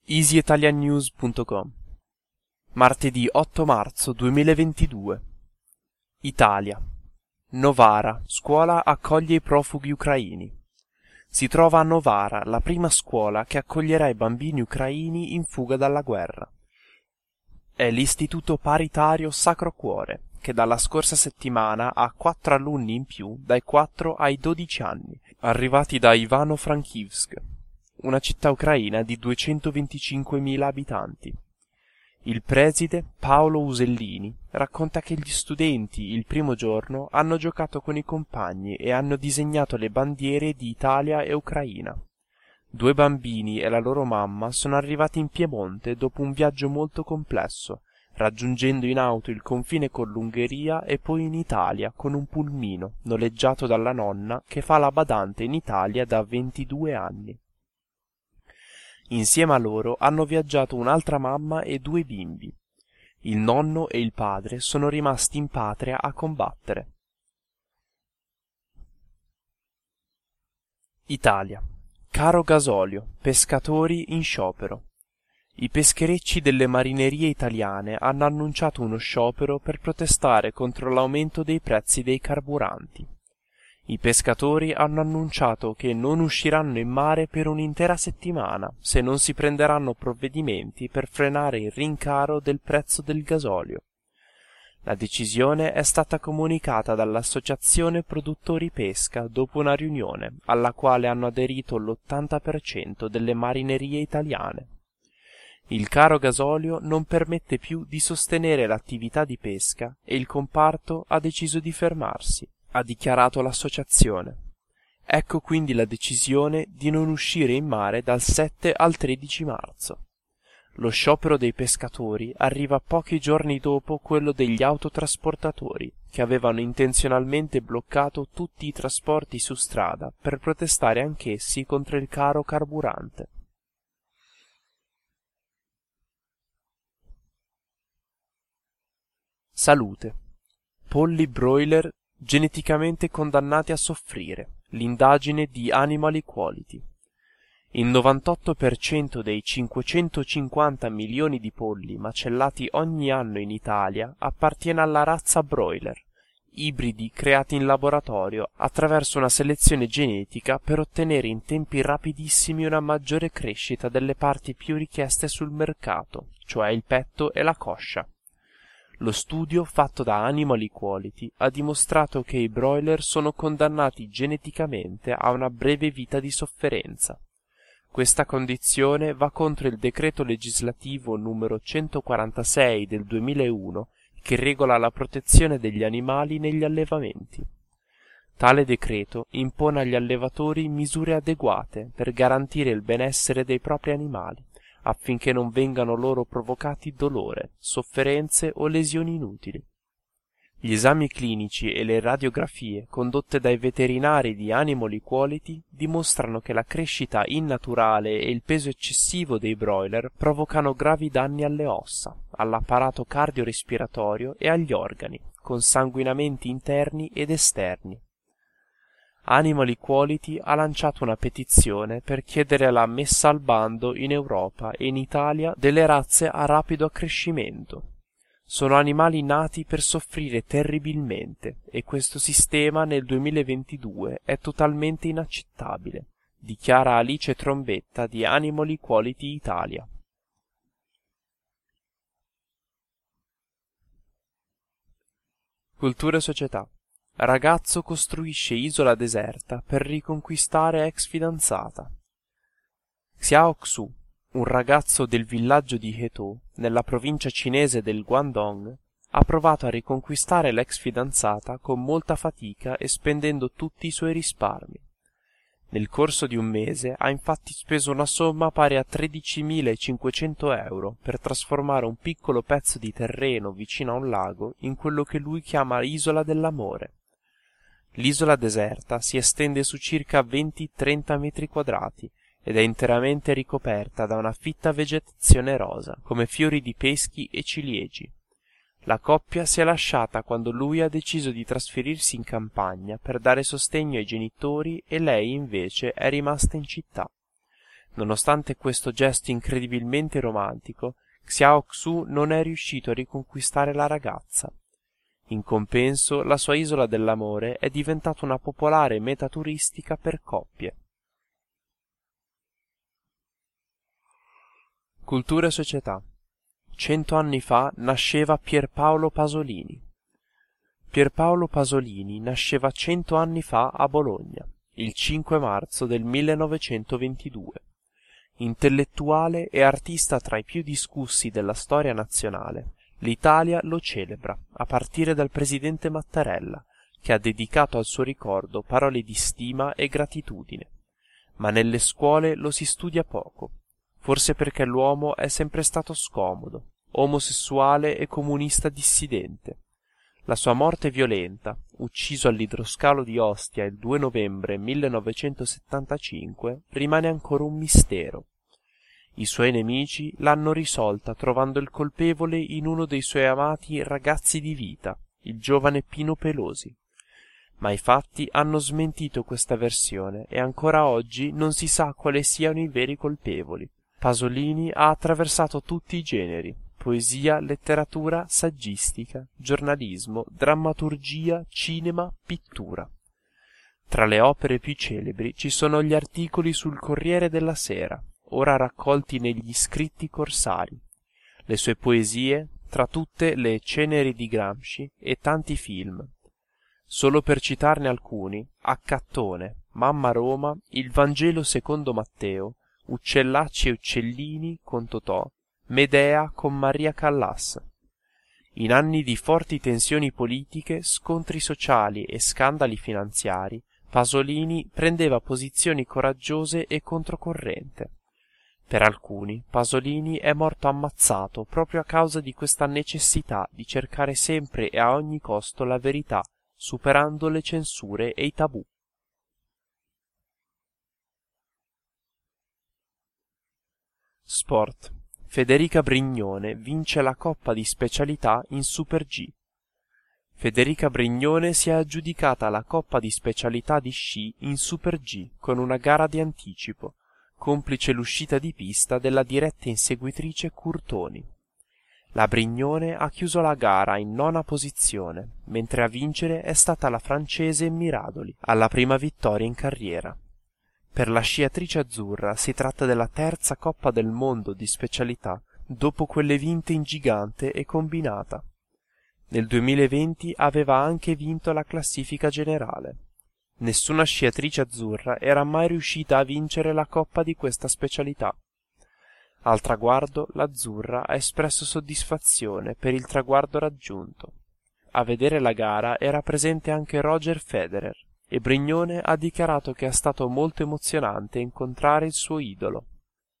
easyitaliannews.com Martedì 8 marzo 2022 Italia. Novara, scuola accoglie i profughi ucraini. Si trova a Novara la prima scuola che accoglierà i bambini ucraini in fuga dalla guerra. È l'istituto paritario Sacro Cuore, che dalla scorsa settimana ha 4 alunni in più dai 4 ai 12 anni, arrivati da Ivano-Frankivsk, una città ucraina di 225.000 abitanti. Il preside, Paolo Usellini, racconta che gli studenti il primo giorno hanno giocato con i compagni e hanno disegnato le bandiere di Italia e Ucraina. 2 bambini e la loro mamma sono arrivati in Piemonte dopo un viaggio molto complesso, raggiungendo in auto il confine con l'Ungheria e poi in Italia con un pulmino noleggiato dalla nonna che fa la badante in Italia da 22 anni. Insieme a loro hanno viaggiato un'altra mamma e 2 bimbi. Il nonno e il padre sono rimasti in patria a combattere. Italia. Caro gasolio, pescatori in sciopero. I pescherecci delle marinerie italiane hanno annunciato uno sciopero per protestare contro l'aumento dei prezzi dei carburanti. I pescatori hanno annunciato che non usciranno in mare per un'intera settimana se non si prenderanno provvedimenti per frenare il rincaro del prezzo del gasolio. La decisione è stata comunicata dall'Associazione Produttori Pesca dopo una riunione alla quale hanno aderito l'80% delle marinerie italiane. Il caro gasolio non permette più di sostenere l'attività di pesca e il comparto ha deciso di fermarsi, ha dichiarato l'associazione. Ecco quindi la decisione di non uscire in mare dal 7 al 13 marzo. Lo sciopero dei pescatori arriva pochi giorni dopo quello degli autotrasportatori, che avevano intenzionalmente bloccato tutti i trasporti su strada per protestare anch'essi contro il caro carburante. Salute. Polli broiler geneticamente condannati a soffrire. L'indagine di Animal Equality. Il 98% dei 550 milioni di polli macellati ogni anno in Italia appartiene alla razza broiler, ibridi creati in laboratorio attraverso una selezione genetica per ottenere in tempi rapidissimi una maggiore crescita delle parti più richieste sul mercato, cioè il petto e la coscia. Lo studio fatto da Animal Equality ha dimostrato che i broiler sono condannati geneticamente a una breve vita di sofferenza. Questa condizione va contro il decreto legislativo numero 146 del 2001 che regola la protezione degli animali negli allevamenti. Tale decreto impone agli allevatori misure adeguate per garantire il benessere dei propri animali, affinché non vengano loro provocati dolore, sofferenze o lesioni inutili. Gli esami clinici e le radiografie condotte dai veterinari di Animal Equality dimostrano che la crescita innaturale e il peso eccessivo dei broiler provocano gravi danni alle ossa, all'apparato cardiorespiratorio e agli organi, con sanguinamenti interni ed esterni. Animal Equality ha lanciato una petizione per chiedere la messa al bando in Europa e in Italia delle razze a rapido accrescimento. Sono animali nati per soffrire terribilmente e questo sistema nel 2022 è totalmente inaccettabile, dichiara Alice Trombetta di Animal Equality Italia. Cultura e società. Ragazzo costruisce isola deserta per riconquistare ex fidanzata. Xiao Xu, un ragazzo del villaggio di Hetou, nella provincia cinese del Guangdong, ha provato a riconquistare l'ex fidanzata con molta fatica e spendendo tutti i suoi risparmi. Nel corso di un mese ha infatti speso una somma pari a 13.500 euro per trasformare un piccolo pezzo di terreno vicino a un lago in quello che lui chiama Isola dell'Amore. L'isola deserta si estende su circa 20-30 metri quadrati ed è interamente ricoperta da una fitta vegetazione rosa, come fiori di peschi e ciliegi. La coppia si è lasciata quando lui ha deciso di trasferirsi in campagna per dare sostegno ai genitori e lei invece è rimasta in città. Nonostante questo gesto incredibilmente romantico, Xiao Xu non è riuscito a riconquistare la ragazza. In compenso, la sua isola dell'amore è diventata una popolare meta turistica per coppie. Cultura e società. 100 anni fa nasceva Pierpaolo Pasolini. Pierpaolo Pasolini nasceva 100 anni fa a Bologna, il 5 marzo del 1922. Intellettuale e artista tra i più discussi della storia nazionale, l'Italia lo celebra, a partire dal presidente Mattarella, che ha dedicato al suo ricordo parole di stima e gratitudine. Ma nelle scuole lo si studia poco, forse perché l'uomo è sempre stato scomodo, omosessuale e comunista dissidente. La sua morte violenta, ucciso all'idroscalo di Ostia il 2 novembre 1975, rimane ancora un mistero. I suoi nemici l'hanno risolta trovando il colpevole in uno dei suoi amati ragazzi di vita, il giovane Pino Pelosi. Ma i fatti hanno smentito questa versione e ancora oggi non si sa quali siano i veri colpevoli. Pasolini ha attraversato tutti i generi: poesia, letteratura, saggistica, giornalismo, drammaturgia, cinema, pittura. Tra le opere più celebri ci sono gli articoli sul Corriere della Sera, ora raccolti negli Scritti Corsari, le sue poesie, tra tutte le Ceneri di Gramsci e tanti film. Solo per citarne alcuni: Accattone, Mamma Roma, Il Vangelo secondo Matteo, Uccellacci e uccellini con Totò, Medea con Maria Callas. In anni di forti tensioni politiche, scontri sociali e scandali finanziari, Pasolini prendeva posizioni coraggiose e controcorrente. Per alcuni, Pasolini è morto ammazzato proprio a causa di questa necessità di cercare sempre e a ogni costo la verità, superando le censure e i tabù. Sport. Federica Brignone vince la Coppa di Specialità in Super G. Federica Brignone si è aggiudicata la Coppa di Specialità di sci in Super G con una gara di anticipo, complice l'uscita di pista della diretta inseguitrice Curtoni. La Brignone ha chiuso la gara in 9ª posizione, mentre a vincere è stata la francese Miradoli, alla prima vittoria in carriera. Per la sciatrice azzurra si tratta della 3ª Coppa del Mondo di specialità dopo quelle vinte in gigante e combinata. Nel 2020 aveva anche vinto la classifica generale. Nessuna sciatrice azzurra era mai riuscita a vincere la coppa di questa specialità. Al traguardo l'azzurra ha espresso soddisfazione per il traguardo raggiunto. A vedere la gara era presente anche Roger Federer e Brignone ha dichiarato che è stato molto emozionante incontrare il suo idolo.